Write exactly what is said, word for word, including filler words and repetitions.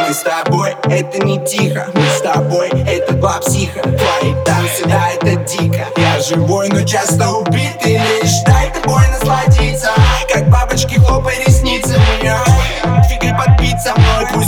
Мы с тобой, это не тихо. Мы с тобой, это два психа. Твои танцы, да, это дико. Я живой, но часто убитый. Лишь дай тобой насладиться. Как бабочки, хлопай ресницами. Двигай подбить со мной, пусть